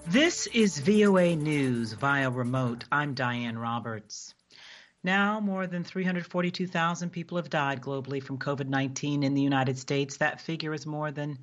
This is VOA News via remote. I'm Diane Roberts. Now, more than 342,000 people have died globally from COVID-19 in the United States. That figure is more than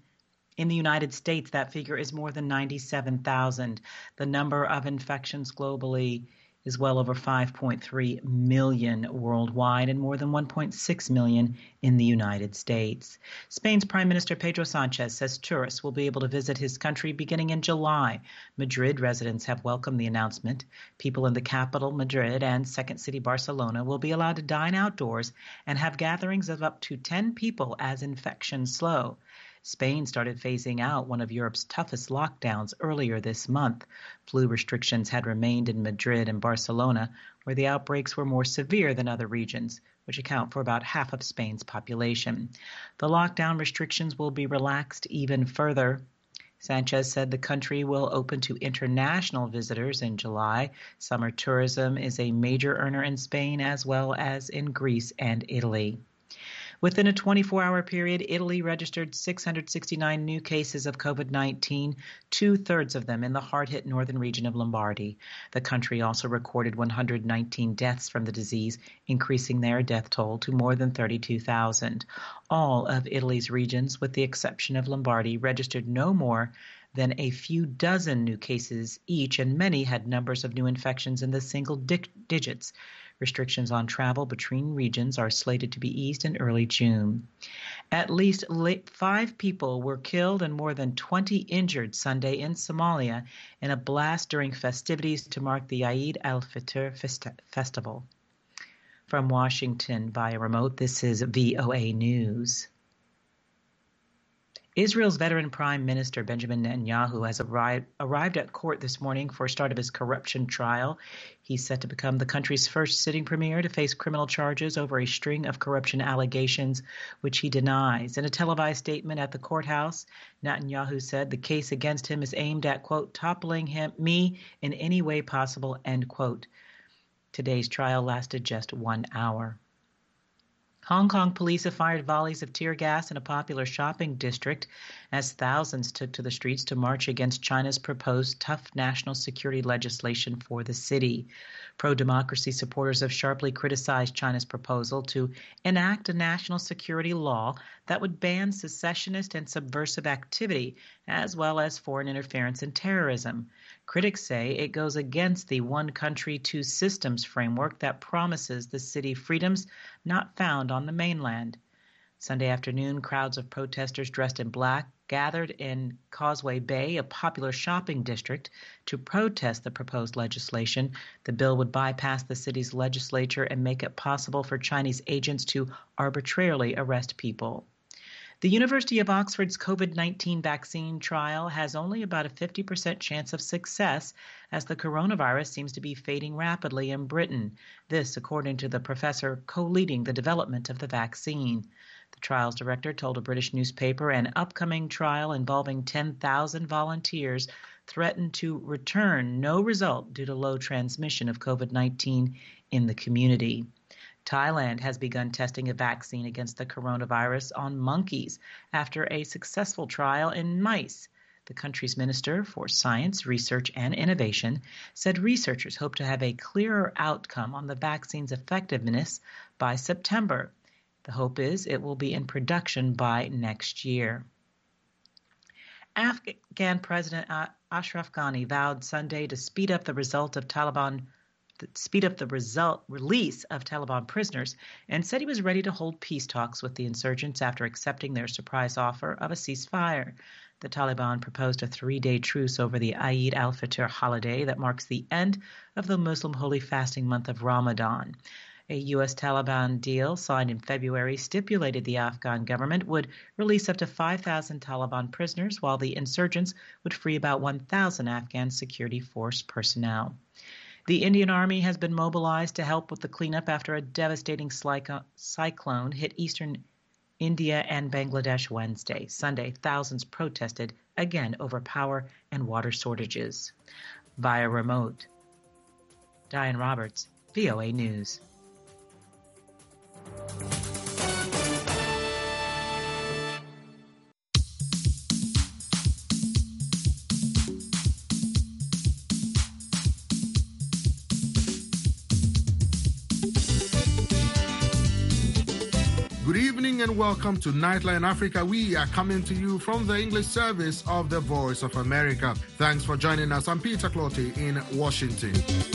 97,000. The number of infections globally is well over 5.3 million worldwide and more than 1.6 million in the United States. Spain's Prime Minister Pedro Sanchez says tourists will be able to visit his country beginning in July. Madrid residents have welcomed the announcement. People in the capital, Madrid, and second city Barcelona will be allowed to dine outdoors and have gatherings of up to 10 people as infections slow. Spain started phasing out one of Europe's toughest lockdowns earlier this month. Flu restrictions had remained in Madrid and Barcelona, where the outbreaks were more severe than other regions, which account for about half of Spain's population. The lockdown restrictions will be relaxed even further. Sanchez said the country will open to international visitors in July. Summer tourism is a major earner in Spain as well as in Greece and Italy. Within a 24-hour period, Italy registered 669 new cases of COVID-19, two-thirds of them in the hard-hit northern region of Lombardy. The country also recorded 119 deaths from the disease, increasing their death toll to more than 32,000. All of Italy's regions, with the exception of Lombardy, registered no more than a few dozen new cases each, and many had numbers of new infections in the single digits. Restrictions on travel between regions are slated to be eased in early June. At least 5 people were killed and more than 20 injured Sunday in Somalia in a blast during festivities to mark the Eid al-Fitr festival. From Washington via remote, this is VOA News. Israel's veteran Prime Minister Benjamin Netanyahu has arrived at court this morning for a start of his corruption trial. He's set to become the country's first sitting premier to face criminal charges over a string of corruption allegations, which he denies. In a televised statement at the courthouse, Netanyahu said the case against him is aimed at, quote, toppling me in any way possible, end quote. Today's trial lasted just 1 hour. Hong Kong police have fired volleys of tear gas in a popular shopping district as thousands took to the streets to march against China's proposed tough national security legislation for the city. Pro-democracy supporters have sharply criticized China's proposal to enact a national security law that would ban secessionist and subversive activity, as well as foreign interference in terrorism. Critics say it goes against the one country, two systems framework that promises the city freedoms not found on the mainland. Sunday afternoon, crowds of protesters dressed in black gathered in Causeway Bay, a popular shopping district, to protest the proposed legislation. The bill would bypass the city's legislature and make it possible for Chinese agents to arbitrarily arrest people. The University of Oxford's COVID-19 vaccine trial has only about a 50% chance of success as the coronavirus seems to be fading rapidly in Britain. This, according to the professor co-leading the development of the vaccine. The trial's director told a British newspaper an upcoming trial involving 10,000 volunteers threatened to return no result due to low transmission of COVID-19 in the community. Thailand has begun testing a vaccine against the coronavirus on monkeys after a successful trial in mice. The country's Minister for Science, Research and Innovation said researchers hope to have a clearer outcome on the vaccine's effectiveness by September. The hope is it will be in production by next year. Afghan President Ashraf Ghani vowed Sunday to speed up the release of Taliban prisoners and said he was ready to hold peace talks with the insurgents after accepting their surprise offer of a ceasefire. The Taliban proposed a 3-day truce over the Eid al-Fitr holiday that marks the end of the Muslim holy fasting month of Ramadan. A U.S. Taliban deal signed in February stipulated the Afghan government would release up to 5,000 Taliban prisoners, while the insurgents would free about 1,000 Afghan security force personnel. The Indian Army has been mobilized to help with the cleanup after a devastating cyclone hit eastern India and Bangladesh Wednesday. Sunday, thousands protested again over power and water shortages. Via remote, Diane Roberts, VOA News. Good evening and welcome to Nightline Africa. We are coming to you from the English service of the Voice of America. Thanks for joining us. I'm Peter Clottey in Washington.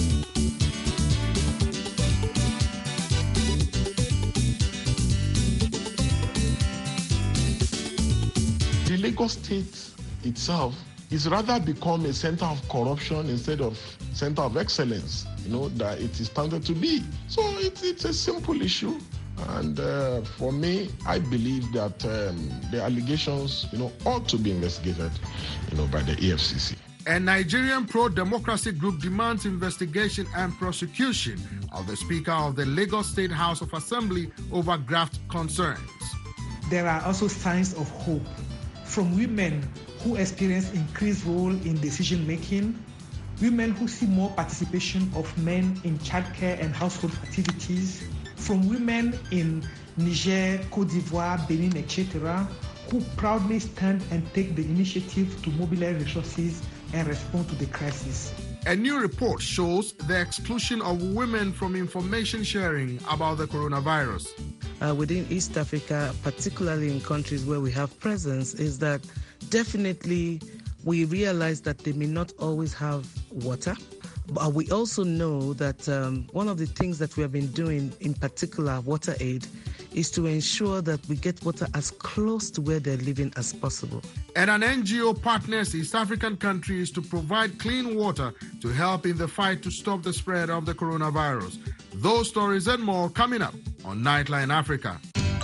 The Lagos State itself is rather become a center of corruption instead of center of excellence, that it is tended to be. So it's a simple issue. And for me, I believe that the allegations, ought to be investigated, by the EFCC. A Nigerian pro-democracy group demands investigation and prosecution of the Speaker of the Lagos State House of Assembly over graft concerns. There are also signs of hope from women who experience increased role in decision-making, women who see more participation of men in childcare and household activities, from women in Niger, Côte d'Ivoire, Benin, etc., who proudly stand and take the initiative to mobilize resources and respond to the crisis. A new report shows the exclusion of women from information sharing about the coronavirus. Within East Africa, particularly in countries where we have presence, is that definitely we realize that they may not always have water. But we also know that one of the things that we have been doing, in particular water aid, is to ensure that we get water as close to where they're living as possible. And an NGO partners East African countries to provide clean water to help in the fight to stop the spread of the coronavirus. Those stories and more coming up on Nightline Africa.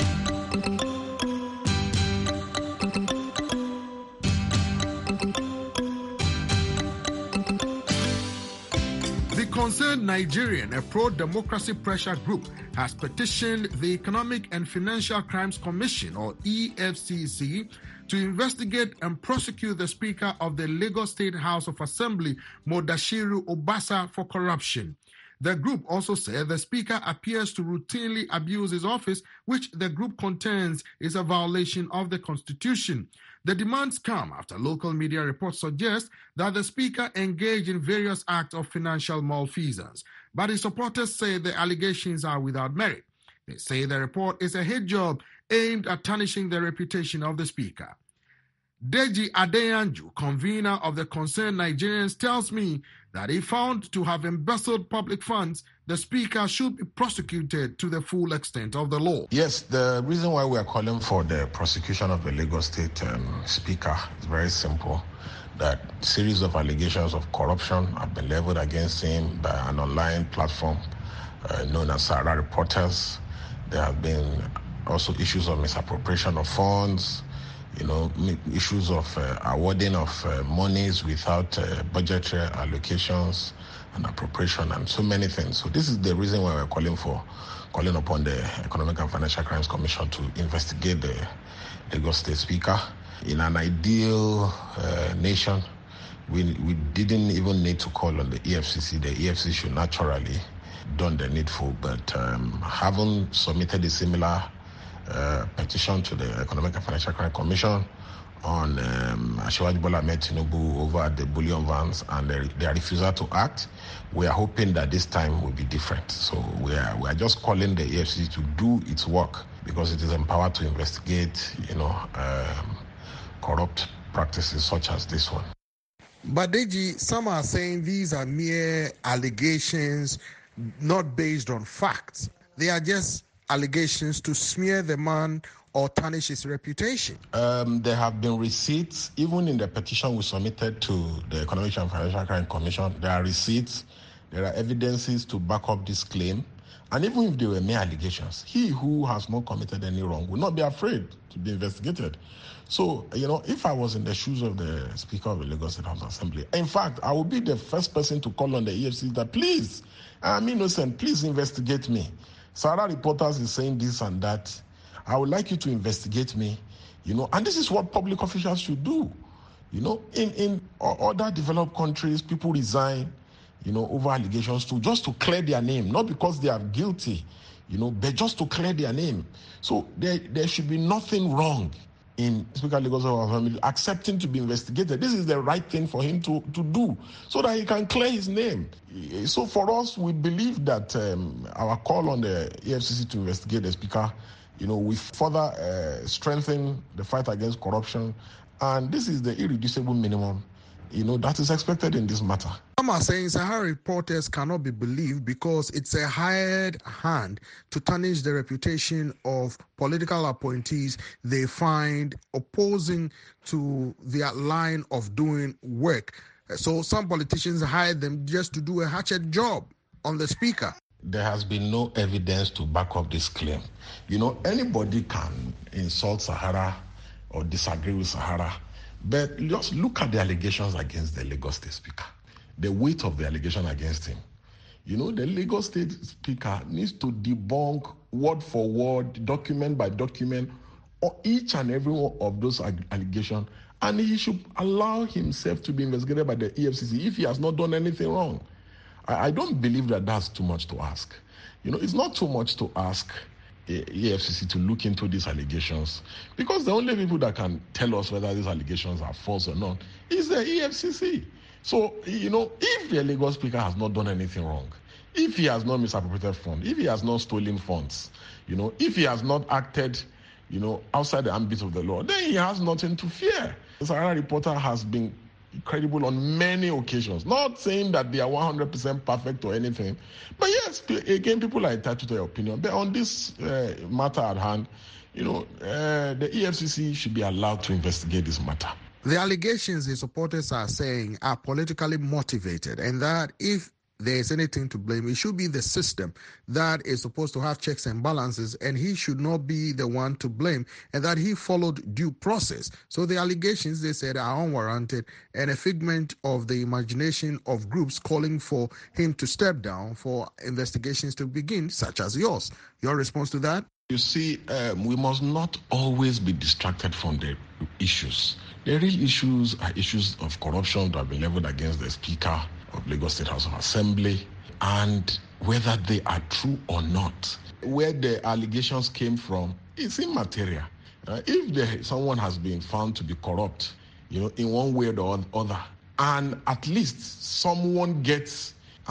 Concerned Nigerian, a pro-democracy pressure group, has petitioned the Economic and Financial Crimes Commission, or EFCC, to investigate and prosecute the Speaker of the Lagos State House of Assembly, Mudashiru Obasa, for corruption. The group also said the Speaker appears to routinely abuse his office, which the group contends is a violation of the Constitution. The demands come after local media reports suggest that the Speaker engaged in various acts of financial malfeasance. But his supporters say the allegations are without merit. They say the report is a hit job aimed at tarnishing the reputation of the Speaker. Deji Adeyanju, convener of the Concerned Nigerians, tells me that if found to have embezzled public funds, the Speaker should be prosecuted to the full extent of the law. Yes, the reason why we are calling for the prosecution of the Lagos State Speaker is very simple. That series of allegations of corruption have been leveled against him by an online platform known as Sahara Reporters. There have been also issues of misappropriation of funds, issues of awarding of monies without budgetary allocations and appropriation and so many things. So this is the reason why we're calling upon the Economic and Financial Crimes Commission to investigate the Lagos State Speaker. In an ideal nation, we didn't even need to call on the EFCC. The EFCC should naturally done the needful, but having submitted a similar petition to the Economic and Financial Crime Commission on Asiwaju Bola Ahmed Tinubu over the bullion vans and their refusal to act. We are hoping that this time will be different. So we are just calling the EFCC to do its work because it is empowered to investigate, corrupt practices such as this one. But Deji, some are saying these are mere allegations, not based on facts. They are just allegations to smear the man or tarnish his reputation. There have been receipts, even in the petition we submitted to the Economic and Financial Crime Commission. There are receipts, there are evidences to back up this claim. And even if they were mere allegations, he who has not committed any wrong will not be afraid to be investigated. So, if I was in the shoes of the Speaker of the Lagos State House Assembly, in fact, I would be the first person to call on the EFCC that, please, I'm innocent, please investigate me. Sahara Reporters is saying this and that. I would like you to investigate me, and this is what public officials should do. In other developed countries, people resign, over allegations just to clear their name, not because they are guilty, but just to clear their name. So there should be nothing wrong in Speaker Lagos Assembly accepting to be investigated. This is the right thing for him to do so that he can clear his name. So for us, we believe that our call on the EFCC to investigate the Speaker We further strengthen the fight against corruption, and this is the irreducible minimum, that is expected in this matter. Some are saying Sahara reporters cannot be believed because it's a hired hand to tarnish the reputation of political appointees they find opposing to their line of doing work. So some politicians hire them just to do a hatchet job on the speaker. There has been no evidence to back up this claim. Anybody can insult Sahara or disagree with Sahara, but just look at the allegations against the Lagos State Speaker, the weight of the allegation against him. The Lagos State Speaker needs to debunk word for word, document by document, or each and every one of those allegations, and he should allow himself to be investigated by the EFCC if he has not done anything wrong. I don't believe that that's too much to ask. It's not too much to ask EFCC to look into these allegations, because the only people that can tell us whether these allegations are false or not is the EFCC. So, if the Lagos Speaker has not done anything wrong, if he has not misappropriated funds, if he has not stolen funds, if he has not acted, outside the ambit of the law, then he has nothing to fear. The Sahara reporter has been credible on many occasions, not saying that they are 100% perfect or anything, but yes, again, people are entitled to their opinion. But on this matter at hand, the EFCC should be allowed to investigate this matter. The allegations the supporters are saying are politically motivated, and that if there is anything to blame, it should be the system that is supposed to have checks and balances, and he should not be the one to blame, and that he followed due process. So the allegations, they said, are unwarranted and a figment of the imagination of groups calling for him to step down for investigations to begin, such as yours. Your response to that? You see, we must not always be distracted from the issues. The real issues are issues of corruption that have been leveled against the Speaker of Lagos State House of Assembly, and whether they are true or not. Where the allegations came from is immaterial. If someone has been found to be corrupt, in one way or the other, and at least someone gets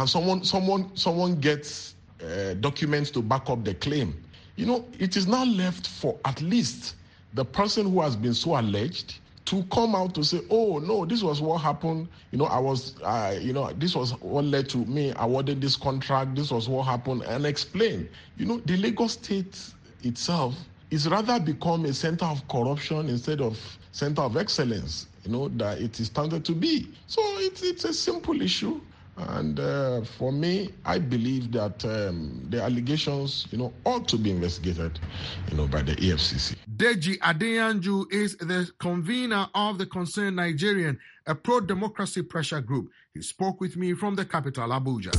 documents to back up the claim, it is now left for at least the person who has been so alleged to come out to say, oh, no, this was what happened. This was what led to me awarding this contract. This was what happened, and explain. The Lagos State itself is rather become a center of corruption instead of center of excellence, that it is standard to be. So it's a simple issue. And for me, I believe that the allegations, ought to be investigated, by the EFCC. Deji Adeyanju is the convener of the Concerned Nigerian, a pro-democracy pressure group. He spoke with me from the capital, Abuja.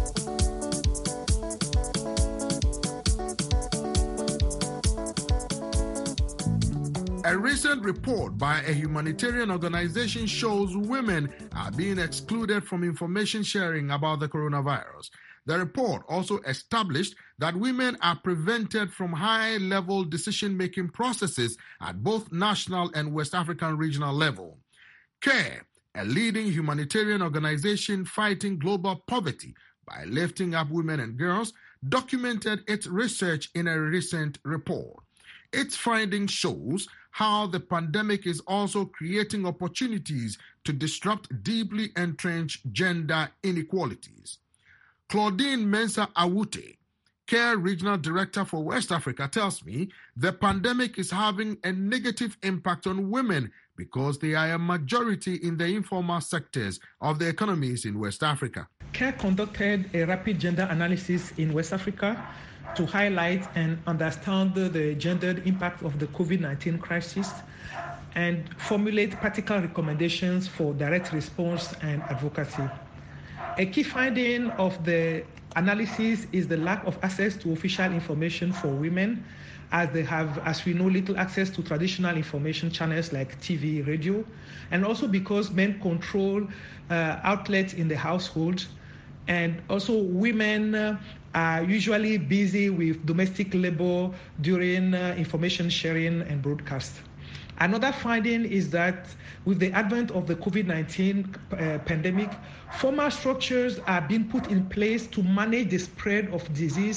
A recent report by a humanitarian organization shows women are being excluded from information sharing about the coronavirus. The report also established that women are prevented from high-level decision-making processes at both national and West African regional level. CARE, a leading humanitarian organization fighting global poverty by lifting up women and girls, documented its research in a recent report. Its findings shows how the pandemic is also creating opportunities to disrupt deeply entrenched gender inequalities. Claudine Mensah Awute, CARE Regional Director for West Africa, tells me the pandemic is having a negative impact on women because they are a majority in the informal sectors of the economies in West Africa. CARE conducted a rapid gender analysis in West Africa to highlight and understand the gendered impact of the COVID-19 crisis and formulate practical recommendations for direct response and advocacy. A key finding of the analysis is the lack of access to official information for women, as they have, as we know, little access to traditional information channels like TV, radio, and also because men control outlets in the household, and also women are usually busy with domestic labor during information sharing and broadcast. Another finding is that with the advent of the COVID-19 pandemic, formal structures are being put in place to manage the spread of disease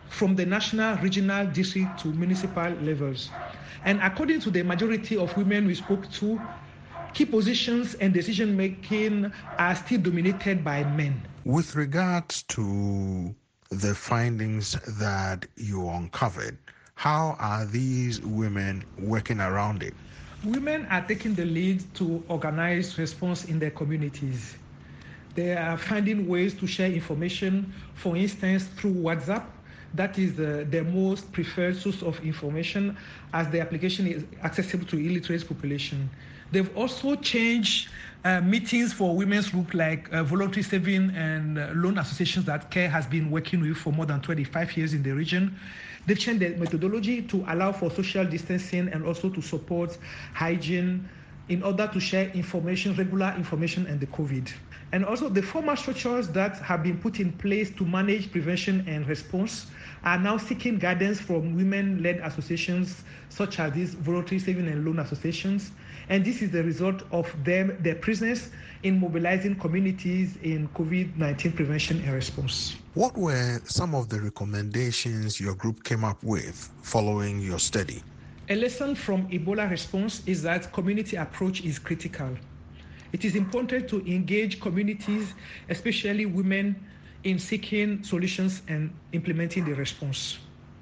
from the national, regional, district to municipal levels. And according to the majority of women we spoke to, key positions and decision-making are still dominated by men. With regards to the findings that you uncovered, how are these women working around it? Women are taking the lead to organize response in their communities. They are finding ways to share information, for instance, through WhatsApp. That is the most preferred source of information, as the application is accessible to illiterate population. They've also changed meetings for women's group like voluntary saving and loan associations that CARE has been working with for more than 25 years in the region. They've changed their methodology to allow for social distancing and also to support hygiene in order to share information, regular information, and the COVID. And also the formal structures that have been put in place to manage prevention and response are now seeking guidance from women-led associations such as these voluntary saving and loan associations. And this is the result of their presence in mobilizing communities in COVID-19 prevention and response. What were some of the recommendations your group came up with following your study? A lesson from Ebola response is that community approach is critical. It is important to engage communities, especially women, in seeking solutions and implementing the response.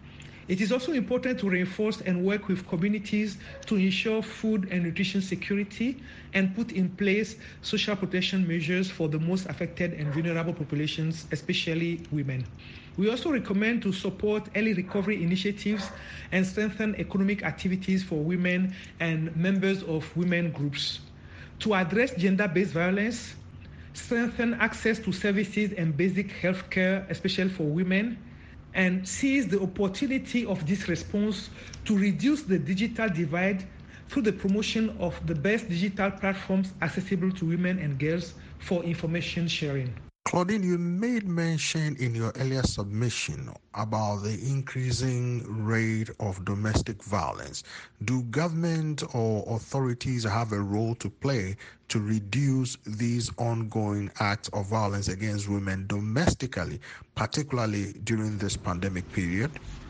It is also important to reinforce and work with communities to ensure food and nutrition security and put in place social protection measures for the most affected and vulnerable populations, especially women. We also recommend to support early recovery initiatives and strengthen economic activities for women and members of women groups. To address gender-based violence, strengthen access to services and basic health care, especially for women, and seize the opportunity of this response to reduce the digital divide through the promotion of the best digital platforms accessible to women and girls for information sharing. Claudine, you made mention in your earlier submission about the increasing rate of domestic violence. Do government or authorities have a role to play to reduce these ongoing acts of violence against women domestically, particularly during this pandemic period?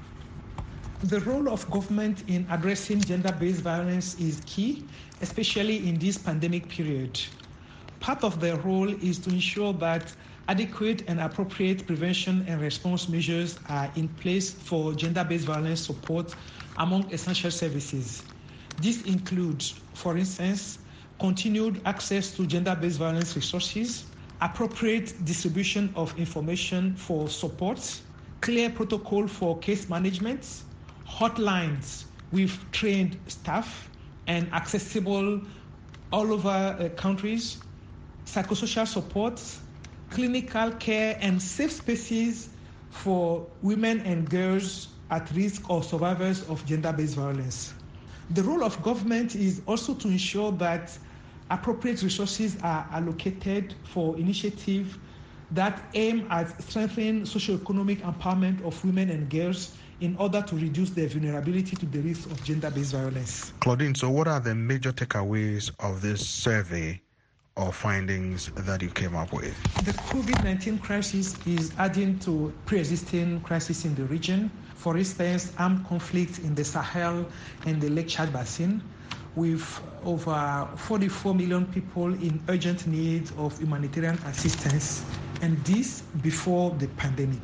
The role of government in addressing gender-based violence is key, especially in this pandemic period. Part of their role is to ensure that adequate and appropriate prevention and response measures are in place for gender-based violence support among essential services. This includes, for instance, continued access to gender-based violence resources, appropriate distribution of information for support, clear protocol for case management, hotlines with trained staff and accessible all over countries, psychosocial support, clinical care, and safe spaces for women and girls at risk or survivors of gender-based violence. The role of government is also to ensure that appropriate resources are allocated for initiatives that aim at strengthening socioeconomic empowerment of women and girls in order to reduce their vulnerability to the risk of gender-based violence. Claudine, so what are the major takeaways of this survey or findings that you came up with? The COVID-19 crisis is adding to pre-existing crises in the region. For instance, armed conflict in the Sahel and the Lake Chad Basin, with over 44 million people in urgent need of humanitarian assistance, and this before the pandemic.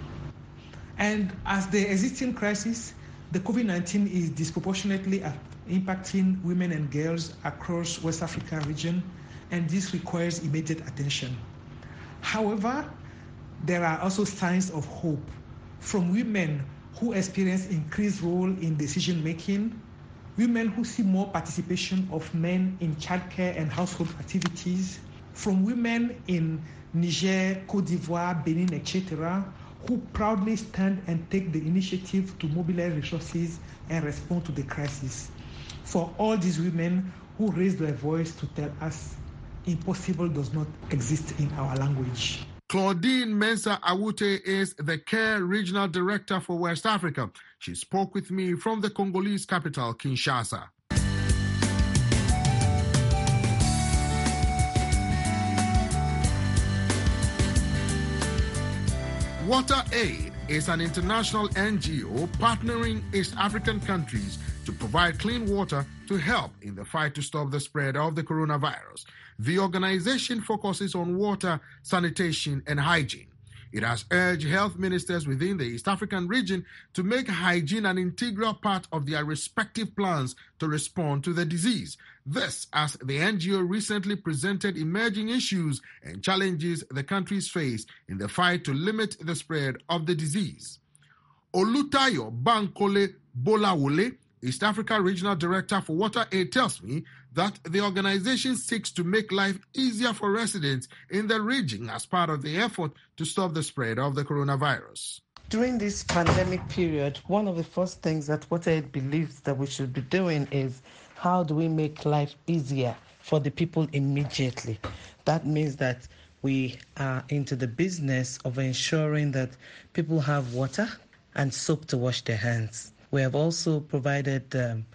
And as the existing crisis, the COVID-19 is disproportionately impacting women and girls across West Africa region, and this requires immediate attention. However, there are also signs of hope from women who experience increased role in decision-making, women who see more participation of men in childcare and household activities, from women in Niger, Cote d'Ivoire, Benin, etc., who proudly stand and take the initiative to mobilize resources and respond to the crisis. For all these women who raise their voice to tell us impossible does not exist in our language. Claudine Mensah Awute is the CARE Regional Director for West Africa. She spoke with me from the Congolese capital, Kinshasa. Water aid is an international NGO partnering East African countries to provide clean water to help in the fight to stop the spread of the coronavirus. The organization focuses on water, sanitation, and hygiene. It has urged health ministers within the East African region to make hygiene an integral part of their respective plans to respond to the disease. This, as the NGO recently presented emerging issues and challenges the countries face in the fight to limit the spread of the disease. Olutayo Bankole Bolawole, East Africa Regional Director for Water Aid, tells me that the organization seeks to make life easier for residents in the region as part of the effort to stop the spread of the coronavirus. During this pandemic period, one of the first things that Water Aid believes that we should be doing is how do we make life easier for the people immediately? That means that we are into the business of ensuring that people have water and soap to wash their hands. We have also provided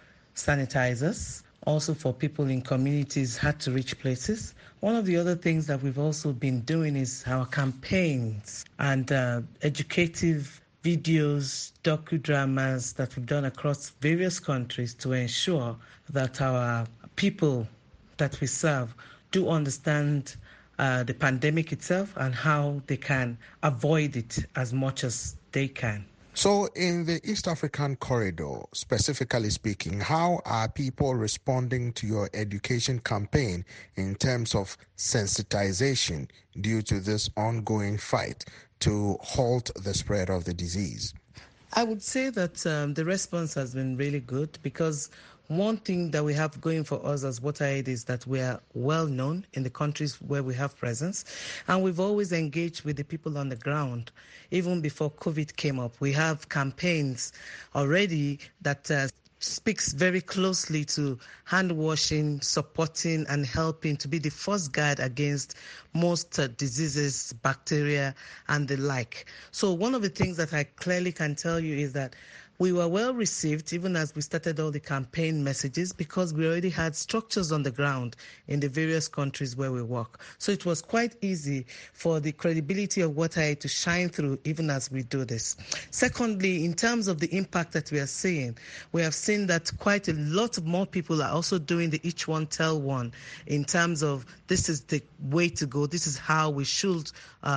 sanitizers, also for people in communities hard to reach places. One of the other things that we've also been doing is our campaigns and educative videos, docudramas that we've done across various countries to ensure that our people that we serve do understand the pandemic itself and how they can avoid it as much as they can. So in the East African corridor, specifically speaking, how are people responding to your education campaign in terms of sensitization due to this ongoing fight to halt the spread of the disease? I would say that the response has been really good, because one thing that we have going for us as Water Aid is that we are well known in the countries where we have presence, and we've always engaged with the people on the ground. Even before COVID came up, we have campaigns already that speaks very closely to hand washing, supporting and helping to be the first guard against most diseases, bacteria and the like. So one of the things that I clearly can tell you is that we were well received even as we started all the campaign messages, because we already had structures on the ground in the various countries where we work. So it was quite easy for the credibility of Water Aid to shine through even as we do this. Secondly, in terms of the impact that we are seeing, we have seen that quite a lot more people are also doing the each one tell one, in terms of this is the way to go, this is how we should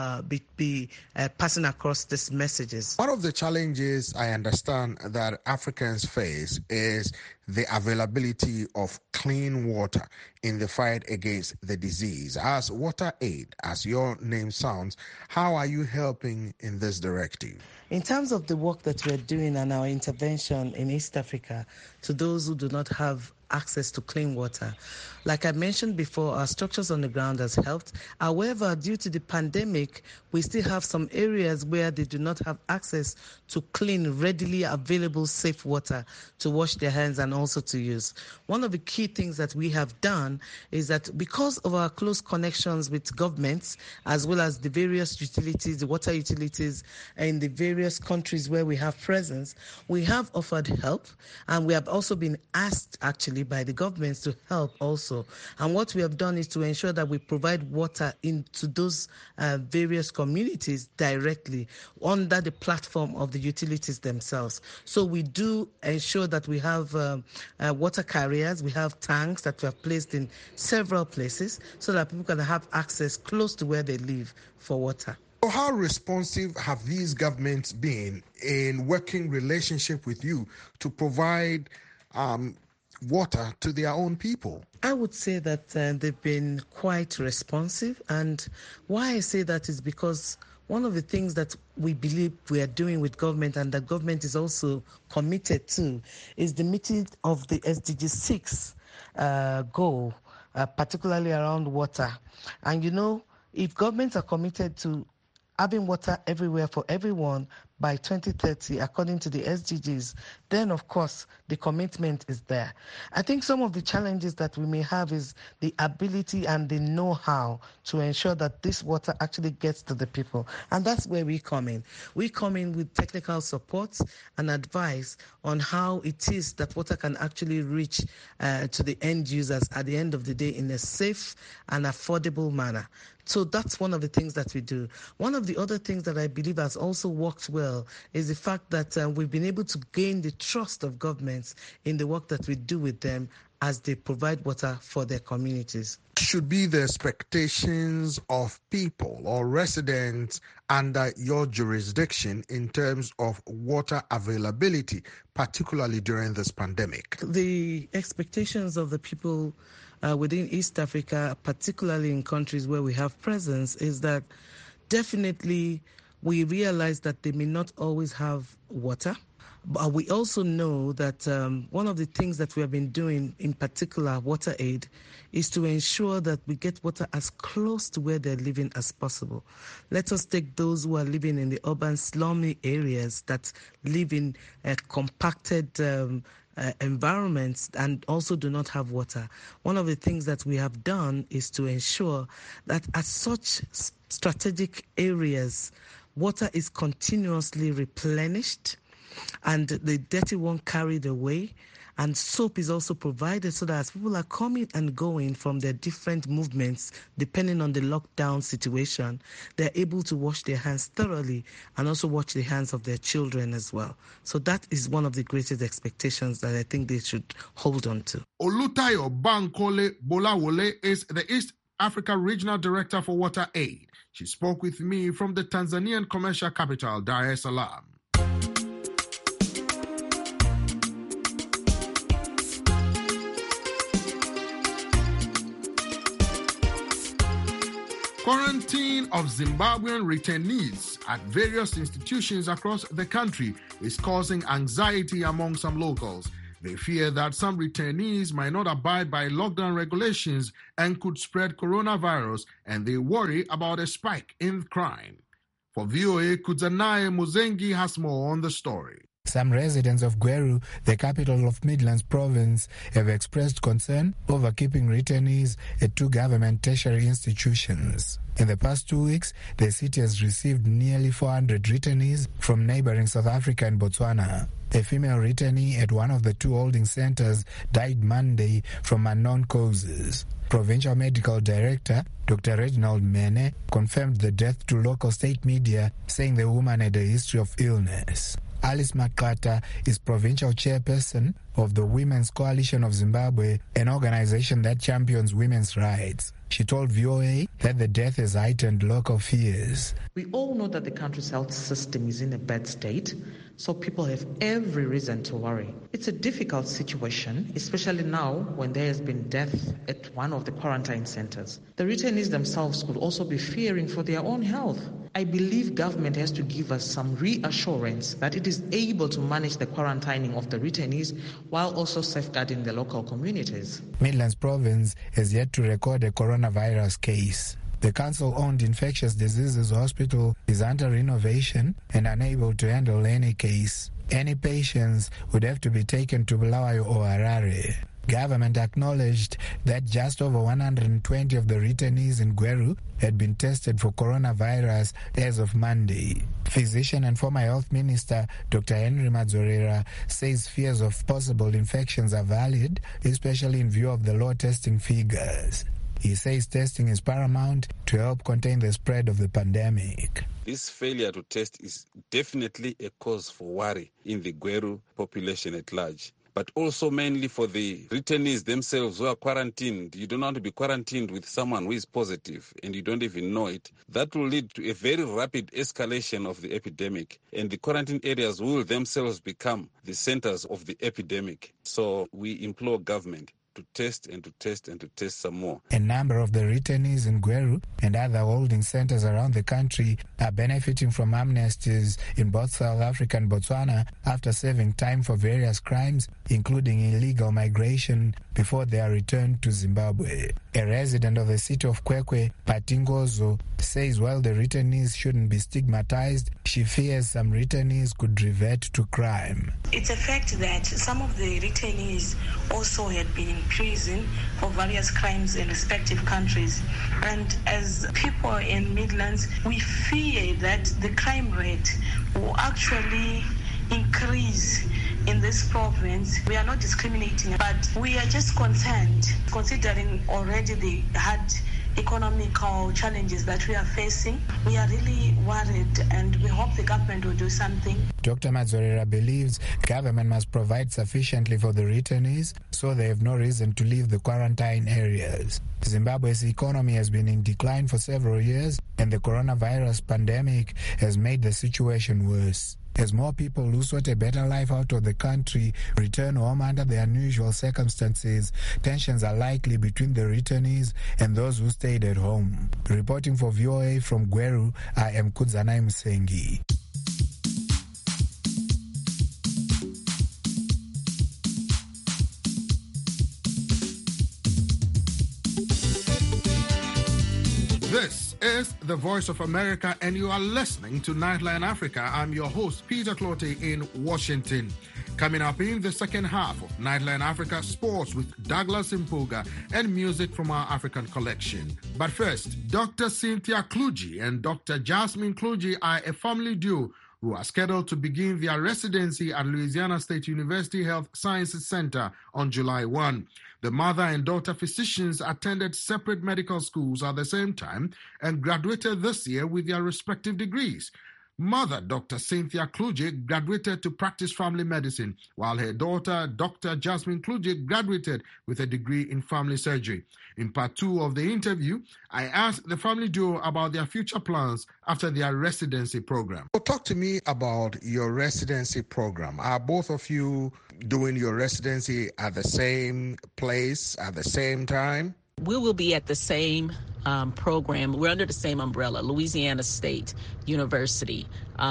be passing across these messages. One of the challenges I understand that Africans face is the availability of clean water in the fight against the disease. As Water Aid, as your name sounds, how are you helping in this directive? In terms of the work that we're doing and our intervention in East Africa to those who do not have access to clean water, like I mentioned before, our structures on the ground has helped. However, due to the pandemic, we still have some areas where they do not have access to clean, readily available, safe water to wash their hands and also to use. One of the key things that we have done is that because of our close connections with governments, as well as the various utilities, the water utilities in the various countries where we have presence, we have offered help, and we have also been asked actually by the governments to help also. And what we have done is to ensure that we provide water into those various communities directly under the platform of the utilities themselves. So we do ensure that we have water carriers, we have tanks that we have placed in several places so that people can have access close to where they live for water. So how responsive have these governments been in working relationship with you to provide water to their own people? I would say that they've been quite responsive, and why I say that is because one of the things that we believe we are doing with government, and that government is also committed to, is the meeting of the SDG 6 goal, particularly around water. And you know, if governments are committed to having water everywhere for everyone by 2030, according to the SDGs, then of course the commitment is there. I think some of the challenges that we may have is the ability and the know-how to ensure that this water actually gets to the people. And that's where we come in. We come in with technical support and advice on how it is that water can actually reach to the end users at the end of the day in a safe and affordable manner. So that's one of the things that we do. One of the other things that I believe has also worked well well is the fact that we've been able to gain the trust of governments in the work that we do with them as they provide water for their communities. Should be the expectations of people or residents under your jurisdiction in terms of water availability, particularly during this pandemic? The expectations of the people within East Africa, particularly in countries where we have presence, is that definitely we realize that they may not always have water. But we also know that one of the things that we have been doing, in particular water aid, is to ensure that we get water as close to where they're living as possible. Let us take those who are living in the urban slummy areas that live in compacted environments and also do not have water. One of the things that we have done is to ensure that at such strategic areas, water is continuously replenished and the dirty one carried away, and soap is also provided so that as people are coming and going from their different movements, depending on the lockdown situation, they're able to wash their hands thoroughly and also wash the hands of their children as well. So that is one of the greatest expectations that I think they should hold on to. Olutayo Bankole Bolawole is the East Africa Regional Director for Water Aid. She spoke with me from the Tanzanian commercial capital, Dar es Salaam. Quarantine of Zimbabwean returnees at various institutions across the country is causing anxiety among some locals. They fear that some returnees might not abide by lockdown regulations and could spread coronavirus, and they worry about a spike in crime. For VOA, Kudzanaye Muzengi has more on the story. Some residents of Gweru, the capital of Midlands Province, have expressed concern over keeping returnees at two government tertiary institutions. In the past 2 weeks, the city has received nearly 400 returnees from neighboring South Africa and Botswana. A female returnee at one of the two holding centers died Monday from unknown causes. Provincial Medical Director Dr. Reginald Mene confirmed the death to local state media, saying the woman had a history of illness. Alice Makata is provincial chairperson of the Women's Coalition of Zimbabwe, an organization that champions women's rights. She told VOA that the death has heightened local fears. We all know that the country's health system is in a bad state, so people have every reason to worry. It's a difficult situation, especially now when there has been death at one of the quarantine centers. The returnees themselves could also be fearing for their own health. I believe government has to give us some reassurance that it is able to manage the quarantining of the returnees while also safeguarding the local communities. Midlands Province has yet to record a coronavirus case. The council-owned infectious diseases hospital is under renovation and unable to handle any case. Any patients would have to be taken to Bulawayo or Harare. Government acknowledged that just over 120 of the returnees in Gweru had been tested for coronavirus as of Monday. Physician and former health minister Dr. Henry Madzorera says fears of possible infections are valid, especially in view of the low testing figures. He says testing is paramount to help contain the spread of the pandemic. This failure to test is definitely a cause for worry in the Gweru population at large, but also mainly for the returnees themselves who are quarantined. You don't want to be quarantined with someone who is positive and you don't even know it. That will lead to a very rapid escalation of the epidemic, and the quarantine areas will themselves become the centers of the epidemic. So we implore government to test and to test and to test some more. A number of the returnees in Gweru and other holding centers around the country are benefiting from amnesties in both South Africa and Botswana after serving time for various crimes, including illegal migration, before they are returned to Zimbabwe. A resident of the city of Kwekwe, Patingozo, says while the returnees shouldn't be stigmatized, she fears some returnees could revert to crime. It's a fact that some of the returnees also had been in prison for various crimes in respective countries. And as people in Midlands, we fear that the crime rate will actually increase in this province. We are not discriminating, but we are just concerned, considering already they had economical challenges that we are facing. We are really worried, and we hope the government will do something. Dr. Mazorera believes government must provide sufficiently for the returnees so they have no reason to leave the quarantine areas. Zimbabwe's economy has been in decline for several years, and the coronavirus pandemic has made the situation worse. As more people who sought a better life out of the country return home under the unusual circumstances, tensions are likely between the returnees and those who stayed at home. Reporting for VOA from Gweru, I am Kudzanai Musengi. This is the Voice of America, and you are listening to Nightline Africa. I'm your host, Peter Clottey in Washington. Coming up in the second half of Nightline Africa, sports with Douglas Mpuga and music from our African collection. But first, Dr. Cynthia Kluge and Dr. Jasmine Kluge are a family duo who are scheduled to begin their residency at Louisiana State University Health Sciences Center on July 1. The mother and daughter physicians attended separate medical schools at the same time and graduated this year with their respective degrees. Mother, Dr. Cynthia Kluge, graduated to practice family medicine, while her daughter, Dr. Jasmine Kluge, graduated with a degree in family surgery. In part 2 of the interview, I asked the family duo about their future plans after their residency program. So talk to me about your residency program. Are both of you doing your residency at the same place at the same time? We will be at the same program. We're under the same umbrella, Louisiana State University.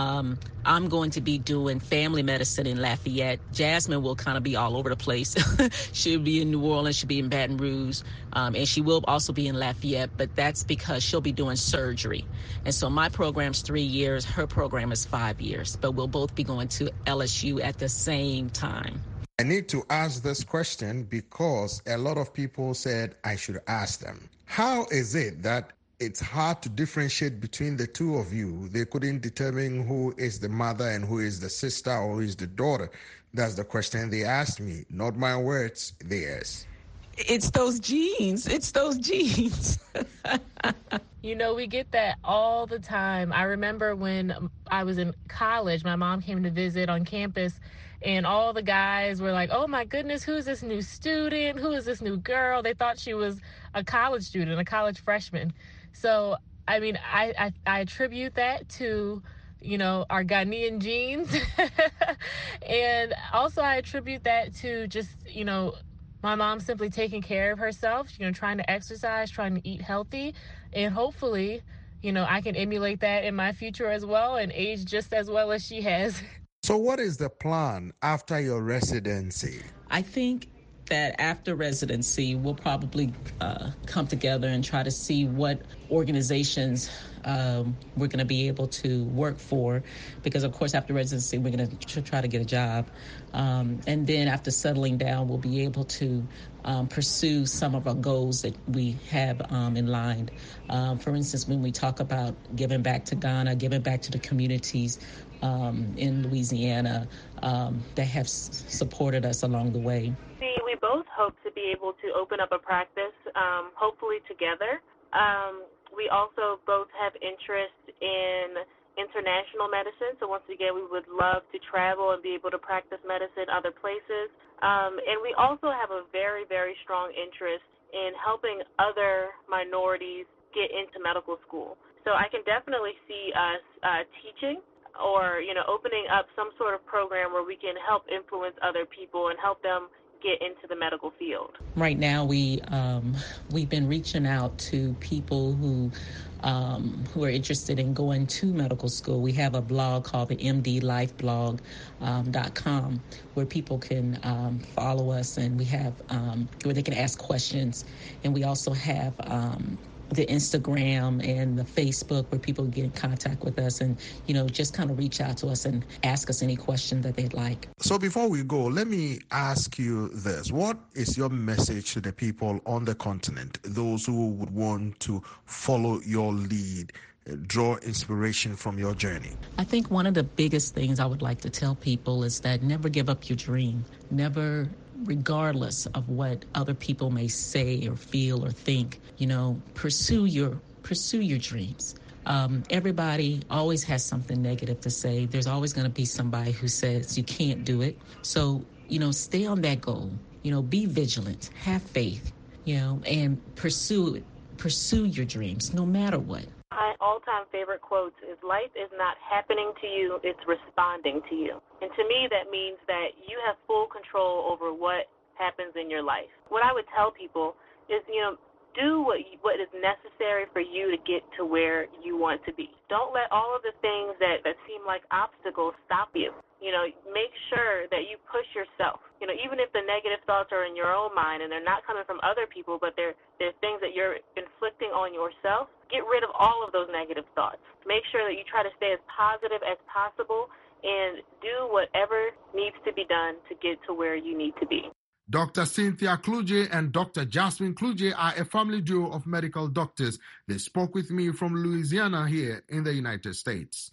I'm going to be doing family medicine in Lafayette. Jasmine will kind of be all over the place. She'll be in New Orleans, she'll be in Baton Rouge, and she will also be in Lafayette, but that's because she'll be doing surgery. And so my program's 3 years, her program is 5 years, but we'll both be going to LSU at the same time. I need to ask this question because a lot of people said I should ask them. How is it that it's hard to differentiate between the two of you? They couldn't determine who is the mother and who is the sister or who is the daughter. That's the question they asked me. Not my words, theirs. It's those genes. It's those genes. You know, we get that all the time. I remember when I was in college, my mom came to visit on campus, and all the guys were like, oh my goodness, who's this new student? Who is this new girl? They thought she was a college student, a college freshman. So, I mean, I attribute that to, you know, our Ghanaian genes. And also I attribute that to just, you know, my mom simply taking care of herself, you know, trying to exercise, trying to eat healthy. And hopefully, you know, I can emulate that in my future as well and age just as well as she has. So what is the plan after your residency? I think that after residency, we'll probably come together and try to see what organizations we're going to be able to work for, because of course after residency we're going to try to get a job, and then after settling down we'll be able to pursue some of our goals that we have in line. For instance, when we talk about giving back to Ghana, giving back to the communities in Louisiana that have supported us along the way. We both hope to be able to open up a practice, hopefully together. We also both have interest in international medicine, so once again, we would love to travel and be able to practice medicine other places. And we also have a very, very strong interest in helping other minorities get into medical school. So I can definitely see us teaching or, you know, opening up some sort of program where we can help influence other people and help them get into the medical field. Right now, we've been reaching out to people who are interested in going to medical school. We have a blog called the MDLifeblog.com where people can follow us, and we have where they can ask questions, and we also have the Instagram and the Facebook where people get in contact with us and, you know, just kind of reach out to us and ask us any question that they'd like. So before we go, let me ask you this. What is your message to the people on the continent, those who would want to follow your lead, draw inspiration from your journey? I think one of the biggest things I would like to tell people is that never give up your dream. Never regardless of what other people may say or feel or think, pursue your dreams. Everybody always has something negative to say. There's always going to be somebody who says you can't do it. So, stay on that goal. Be vigilant, have faith, and pursue your dreams no matter what. My all-time favorite quote is, life is not happening to you, it's responding to you. And to me, that means that you have full control over what happens in your life. What I would tell people is, do what is necessary for you to get to where you want to be. Don't let all of the things that seem like obstacles stop you. Make sure that you push yourself. Even if the negative thoughts are in your own mind and they're not coming from other people, but they're things that you're inflicting on yourself, get rid of all of those negative thoughts. Make sure that you try to stay as positive as possible and do whatever needs to be done to get to where you need to be. Dr. Cynthia Kludze and Dr. Jasmine Kludze are a family duo of medical doctors. They spoke with me from Louisiana here in the United States.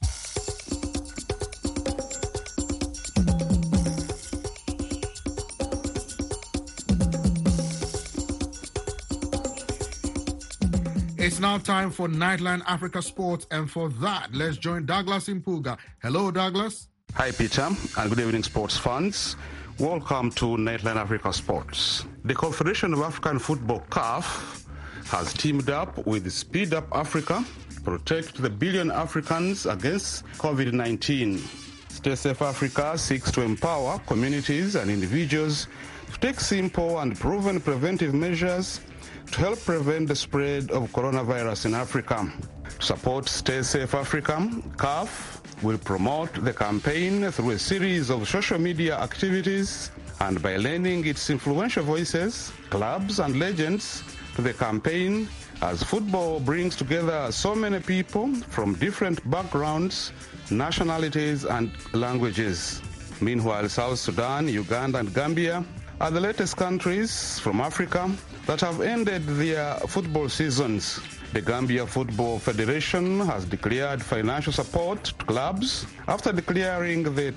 It's now time for Nightline Africa Sports, and for that, let's join Douglas Impuga. Hello, Douglas. Hi, Peter, and good evening, sports fans. Welcome to Nightline Africa Sports. The Confederation of African Football, CAF, has teamed up with Speed Up Africa to protect the billion Africans against COVID-19. Stay Safe Africa seeks to empower communities and individuals to take simple and proven preventive measures to help prevent the spread of coronavirus in Africa. To support Stay Safe Africa, CAF will promote the campaign through a series of social media activities and by lending its influential voices, clubs and legends to the campaign, as football brings together so many people from different backgrounds, nationalities and languages. Meanwhile, South Sudan, Uganda and Gambia are the latest countries from Africa that have ended their football seasons. The Gambia Football Federation has declared financial support to clubs after declaring the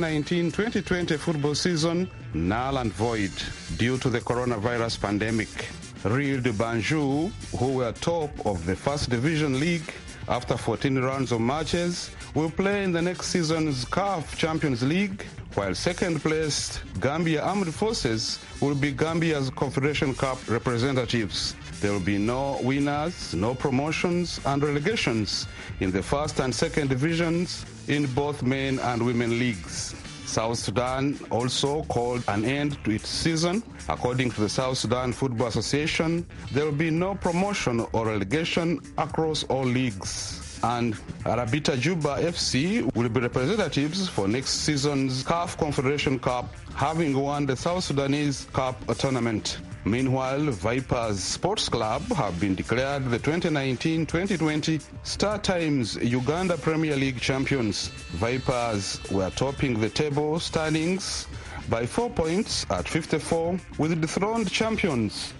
2019-2020 football season null and void due to the coronavirus pandemic. Real de Banjul, who were top of the First Division League after 14 rounds of matches, will play in the next season's CAF Champions League, while second-placed Gambia Armed Forces will be Gambia's Confederation Cup representatives. There will be no winners, no promotions and relegations in the first and second divisions in both men and women leagues. South Sudan also called an end to its season. According to the South Sudan Football Association, there will be no promotion or relegation across all leagues. And Arabita Juba FC will be representatives for next season's CAF Confederation Cup, having won the South Sudanese Cup tournament. Meanwhile, Vipers Sports Club have been declared the 2019-2020 Star Times Uganda Premier League champions. Vipers were topping the table standings by 4 points at 54, with dethroned champions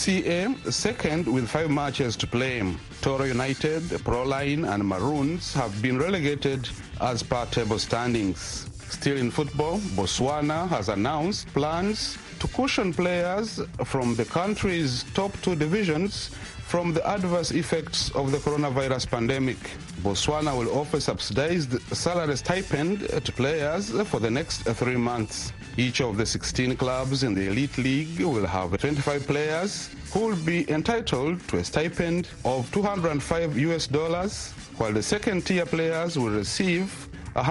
KCCA second with 5 matches to play. Toro United, Proline and Maroons have been relegated as per table standings. Still in football, Botswana has announced plans to cushion players from the country's top 2 divisions from the adverse effects of the coronavirus pandemic. Botswana will offer subsidized salary stipend to players for the next 3 months. Each of the 16 clubs in the elite league will have 25 players who will be entitled to a stipend of $205, while the second-tier players will receive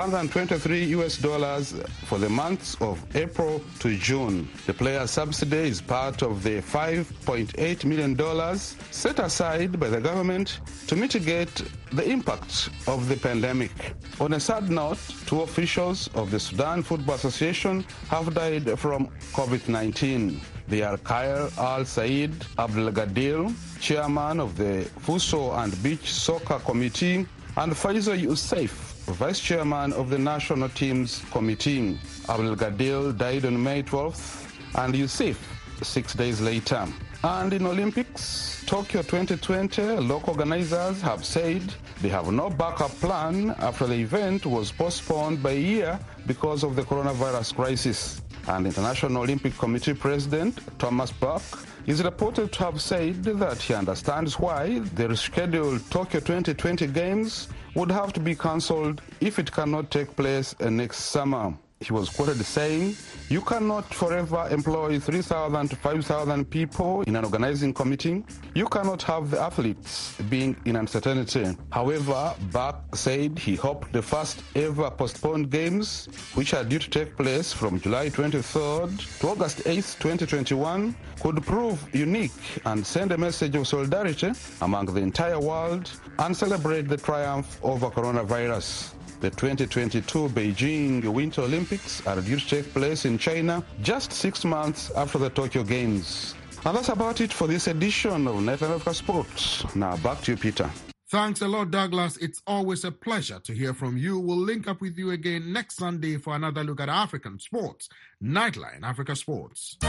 $123 for the months of April to June. The player subsidy is part of the $5.8 million set aside by the government to mitigate the impact of the pandemic. On a sad note, 2 officials of the Sudan Football Association have died from COVID-19. They are Khair Al-Said Abdelgadir, chairman of the Fuso and Beach Soccer Committee, and Faisal Youssef, vice chairman of the national teams committee. Abdelgadir died on May 12th and Youssef 6 days later. And in Olympics, Tokyo 2020, local organizers have said they have no backup plan after the event was postponed by a year because of the coronavirus crisis. And International Olympic Committee President Thomas Bach is reported to have said that he understands why the rescheduled Tokyo 2020 Games would have to be cancelled if it cannot take place next summer. He was quoted saying, "You cannot forever employ 3,000 to 5,000 people in an organizing committee. You cannot have the athletes being in uncertainty." However, Bach said he hoped the first ever postponed games, which are due to take place from July 23rd to August 8th, 2021, could prove unique and send a message of solidarity among the entire world and celebrate the triumph over coronavirus. The 2022 Beijing Winter Olympics are due to take place in China just 6 months after the Tokyo Games. And that's about it for this edition of Nightline Africa Sports. Now back to you, Peter. Thanks a lot, Douglas. It's always a pleasure to hear from you. We'll link up with you again next Sunday for another look at African sports. Nightline Africa Sports.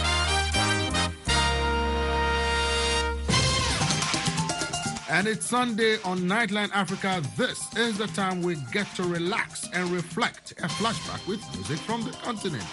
And it's Sunday on Nightline Africa. This is the time we get to relax and reflect. A flashback with music from the continent.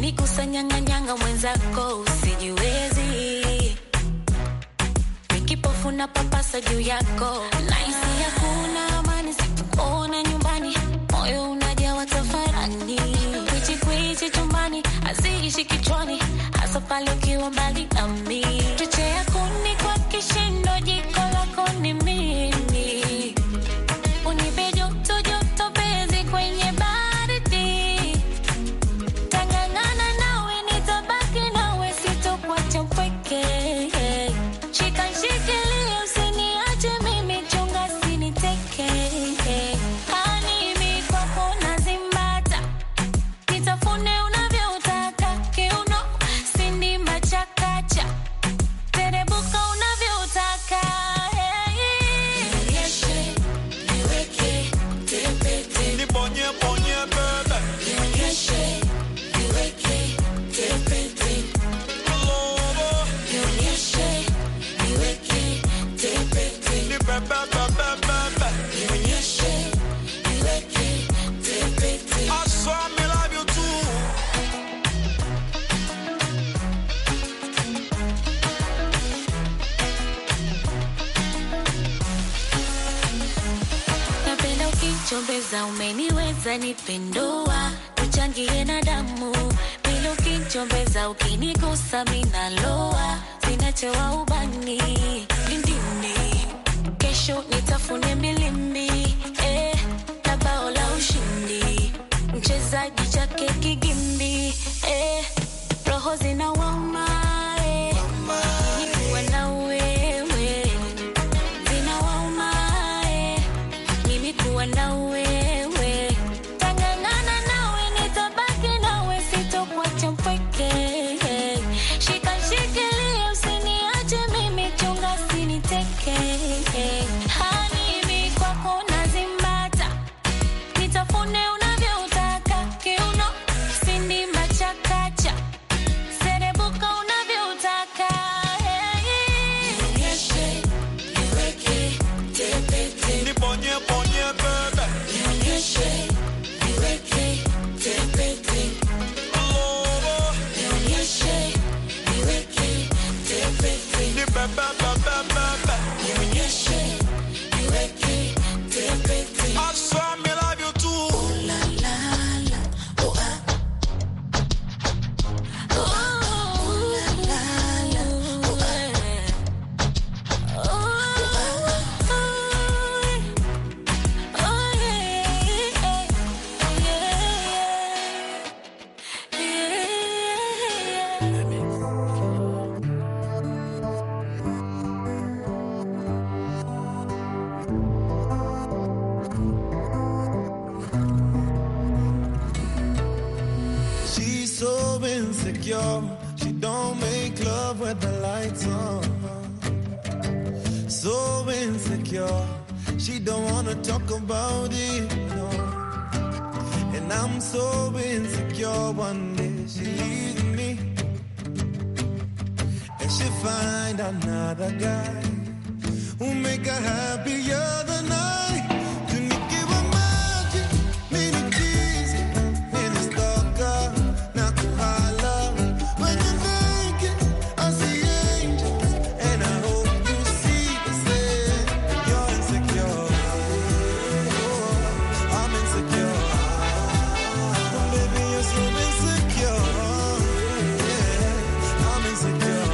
Ukinikusanyanganyanga mwenzako usijiwezi. Nikipofuna papasa juu yako. Naisi hakuna amani sikuona nyumbani. Moyo unajawa tafarani. Kwichi chumbani haziishi kichwani. Hasa pale ukiwa mbali nami. Chochea kuni kwa kishindo, jiko lako ni mimi. Unipe joto joto penzi kwenye baridi. Tangangana nawe nitabaki nawe sitokuacha mpweke. Shika shikilia usiniache mimi, chunga siniteke. Hani mi kwako nazimbata. Nitafune unavyotaka kiuno sindimba chakacha. Terebuka unavyotaka. Nionyeshe, niweke, tepete. Nibonye bonye bebe. Nionyeshe, niweke, tepete. Lobo. Nionyeshe, niweke, tepete. Ni bebe bebe bebe. Nionyeshe, niweke, tepete. I saw me love you too. Napenda ukichombeza, umeniweza nipendua. Uchangie na damu. Bila ukichombeza, ukinigusa minaloa. Sinachewa ubani. Lindini. Kesho nitafune milimbi. Na bao la ushindi. Mchezaji chake kigimbi. Roho zinawauma. Nikuwa na wewe. Zinawauma. Mimi kuwa na wewe. Tangangana nawe nitabaki nawe sitokuacha mpweke. Shika shikilia usiniache mimi, chunga siniteke. Hani mi kwako nazimbata. Nitafune unavyotaka kiuno sindimba chakacha. Serebuka unavyotaka. Nionyeshe, niweke, tepete. Nibonye bonye bebe. Nionyeshe, niweke, tepete. Lobo. Nionyeshe, niweke, tepete. Ni bebe bebe bebe. Nionyeshe, niweke, tepete. I saw me love you too. La la la, oh ah. Oh la la la, oh ah. Oh yeah, She's so insecure. She don't make love with the lights on. So insecure. She don't wanna talk about it, no. And I'm so insecure. One day she leaves me, and she find another guy who make her happier than I. Tunikiwa maji, mini cheesy, mini stalker, na kuhala. When you're naked, I see angels, and I hope you see the same. You're insecure, oh, I'm insecure. Baby, you're so insecure, yeah, I'm insecure.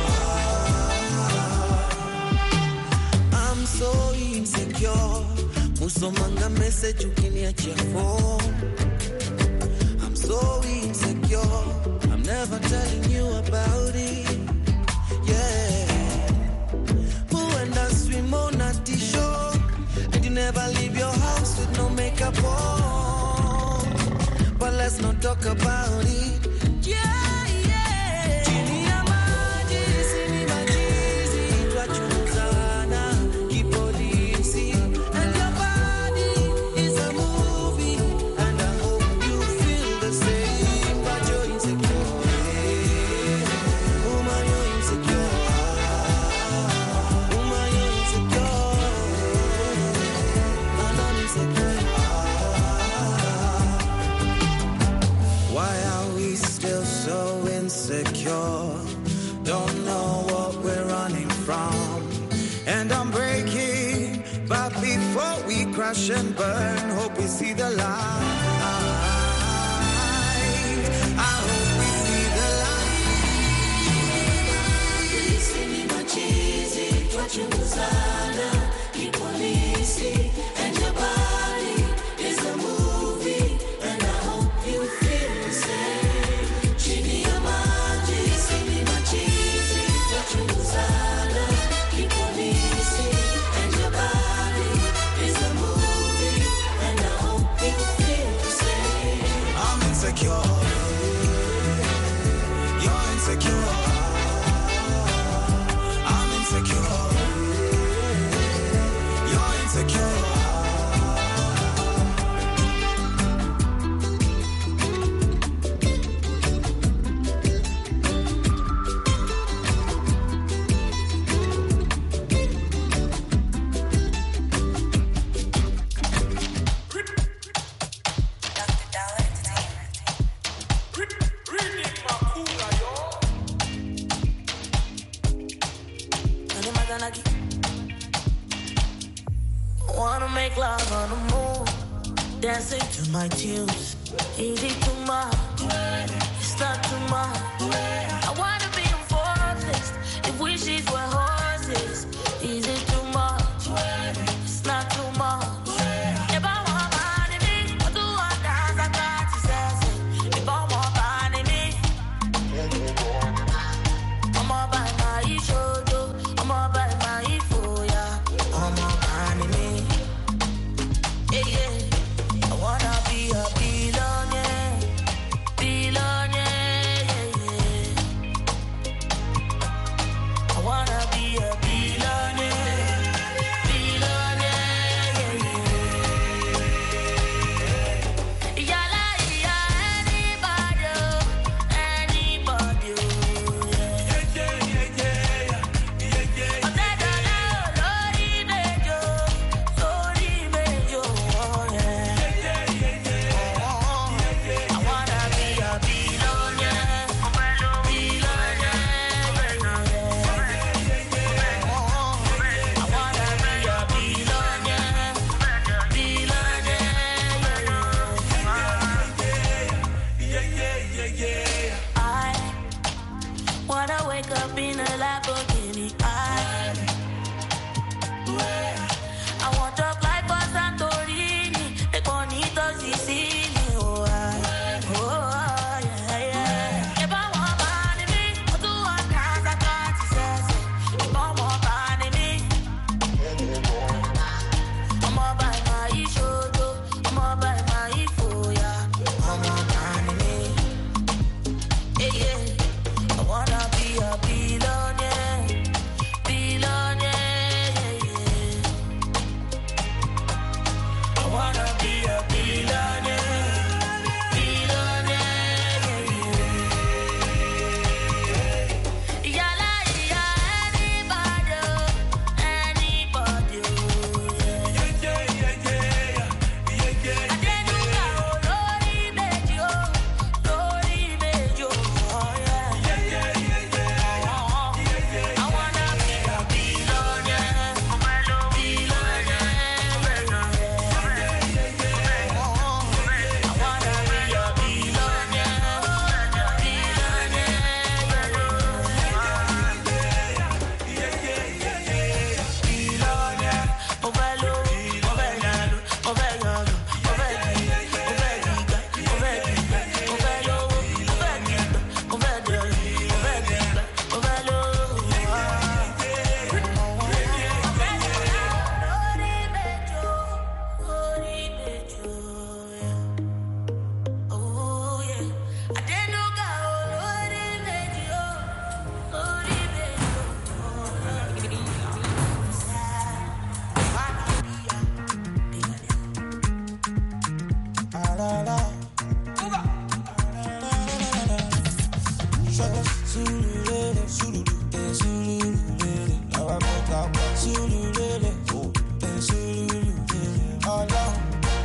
I'm so insecure. Musomanga message ukiniachia phone. I'm so insecure. I'm never telling you about it. Yeah. Who and I swim on a t-shirt, and you never leave your house with no makeup on. But let's not talk about it. Yeah, yeah. Chini ya maji, sini majizi, twachunguzana, kipolisi. And your body is a movie, and I hope you feel the same. But you're insecure, yeah. Woman, you're insecure. Woman, you're insecure. And I'm insecure. Why are we insecure. Don't know what we're running from. And I'm breaking, but before we crash and burn, hope we see the light. I hope we see the light. Sini machizi, twachunguzana, kipolisi, and your body is a movie, and I hope you feel the same. Chini ya maji, sini machizi, twachunguzana, kipolisi, and your body is a movie, and I hope you feel the same. I'm insecure. You're insecure. I'm insecure. You're insecure. Wanna make love on the moon, dancing to my tunes. Is it too much? It's not too much. I wanna be a forest if wishes were horses. Is it too much? It's not too much. If I want money, I do want dance, I got to say. If I want money, I'm all by my shoulder, I'm all by my foya, I'm all by me. Yeah, yeah. I wanna be a billionaire, billionaire, yeah, yeah. I wanna be a billionaire, billionaire, yeah, yeah. Yalla, yeah, anybody, anybody, yeah. I said, hello, Lori Bejo, oh, yeah. I wanna be a billionaire, billionaire, yeah, yeah. I wanna be a billionaire, billionaire, yeah. I wanna wake up in a Lamborghini. I want to fly for Santorini, the bonito Sicily. Oh, yeah, yeah. If I want money, I do want dance, I got to say. If I want money, I'm all by my shoulder, I'm all by my foya, I'm all by me. Yeah, yeah. I wanna be a billionaire, billionaire, yeah, yeah. I wanna be a billionaire, billionaire, yeah, yeah. Yalla, yeah, anybody, anybody, yeah. I didn't know Lori Bejo, oh, yeah. I wanna be a billionaire, billionaire,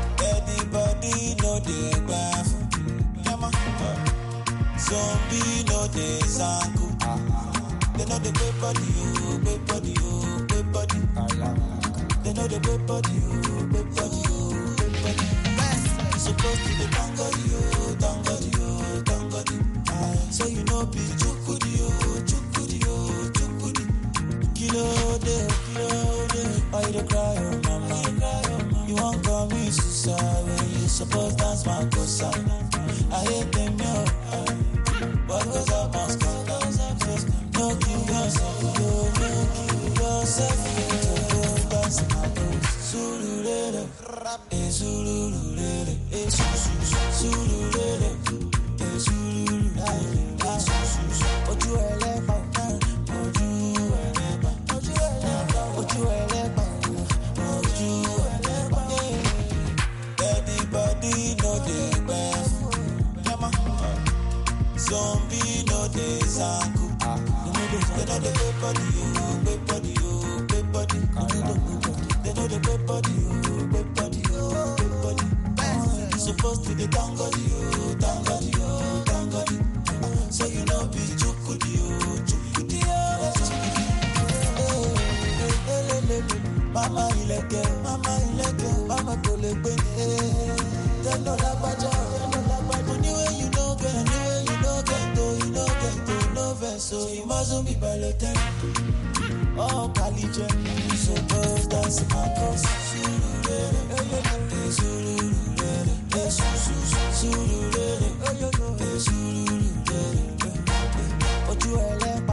Zombie, no no days uncle. They know the big body, you, big body, you, big body. They know the big body, you, big body, you, big body. You're supposed to be tangody, you, tangody, you, tangody. So you know be chukudi, you, chukudi, you, chukudi. Kilo de, why you cry, oh mama? You won't call me suicide when you supposed dance my cosa. I hate them, yo. What goes up must come down. No kill yourself, no kill yourself. You dance my toes. Zululele, zululele, zululele, zululele. Ojú ẹlẹ́pà, ojú ẹlẹ́pà, ojú ẹlẹ́pà, ojú ẹlẹ́pà. Everybody know the best. Zombie no days uncle. They know the big body, you, big body, you, big body. They know the big body, you, big body, you, big body. You're supposed to be tangody, you, tangody, you, tangody. So you know be chukudi, you, chukudi, chukudi. Mama ileke, mama kolekwe. They know la baja, anyway you know get, anyway you know get to, no verse. So you mustn't be balloted. Oh, Kaliche, so girls dance my cross. Ojú ẹlẹ́pà,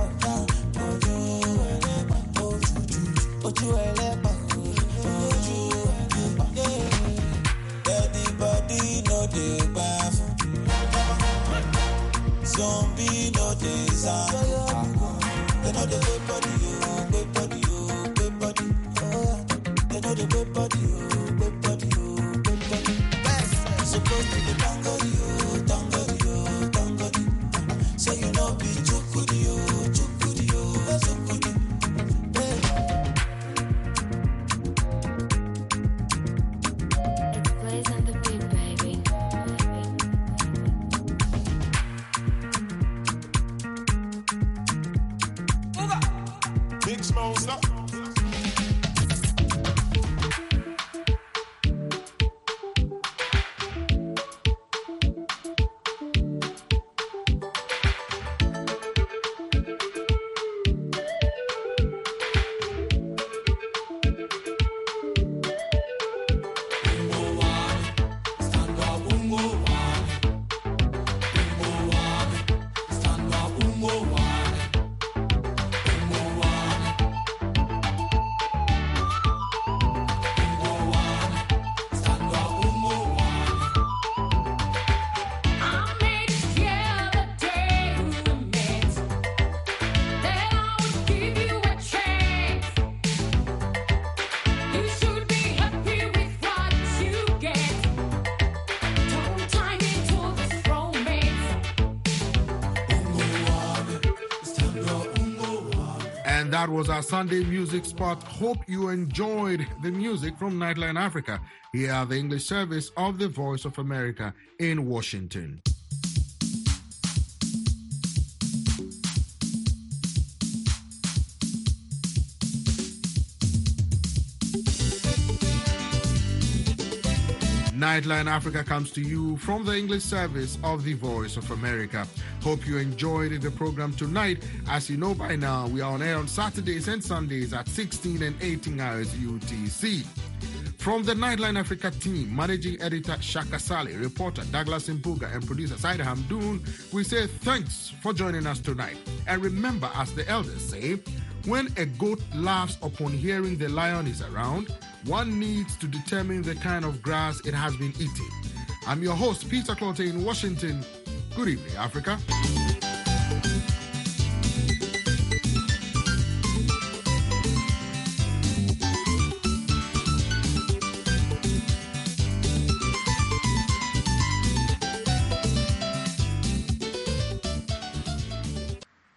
ojú ẹlẹ́pà. Everybody know the bath. Zombie no days uncle. They know the big body, you, big body, you, big body. They know the big body, you, big body, you, big body. You're supposed to be tangody, you, tangody, you, tangody. So you know be chukudi, you, chukudi, you, chukudi. Big Smosa. And that was our Sunday music spot. Hope you enjoyed the music from Nightline Africa. Here are the English service of the Voice of America in Washington. Nightline Africa comes to you from the English service of the Voice of America. Hope you enjoyed the program tonight. As you know by now, we are on air on Saturdays and Sundays at 16 and 18 hours UTC. From the Nightline Africa team, Managing Editor Shaka Saleh, reporter Douglas Mpuga, and producer Saida Hamdoun, we say thanks for joining us tonight. And remember, as the elders say, when a goat laughs upon hearing the lion is around, one needs to determine the kind of grass it has been eating. I'm your host, Peter Clotte in Washington. Good evening, Africa.